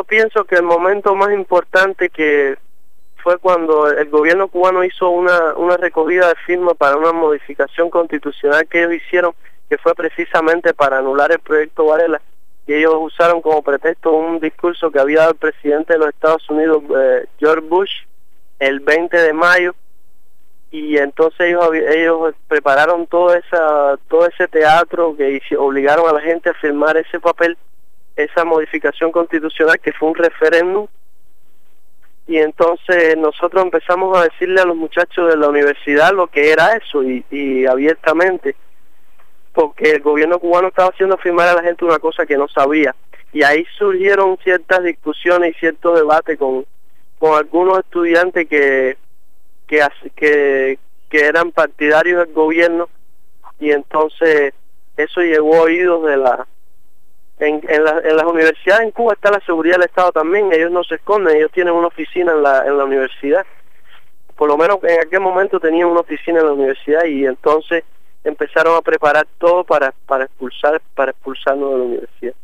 Yo pienso que el momento más importante que fue cuando el gobierno cubano hizo una recogida de firmas para una modificación constitucional que ellos hicieron, que fue precisamente para anular el proyecto Varela, y ellos usaron como pretexto un discurso que había dado el presidente de los Estados Unidos, George Bush, el 20 de mayo, y entonces ellos prepararon todo ese teatro que obligaron a la gente a firmar ese papel, esa modificación constitucional que fue un referéndum. Y entonces nosotros empezamos a decirle a los muchachos de la universidad lo que era eso, y abiertamente, porque el gobierno cubano estaba haciendo firmar a la gente una cosa que no sabía, y ahí surgieron ciertas discusiones y ciertos debates con algunos estudiantes que eran partidarios del gobierno, y entonces eso llegó a oídos de en las universidades. En Cuba está la seguridad del Estado también, ellos no se esconden, ellos tienen una oficina en la universidad, por lo menos en aquel momento tenían una oficina en la universidad, y entonces empezaron a preparar todo para expulsarnos de la universidad.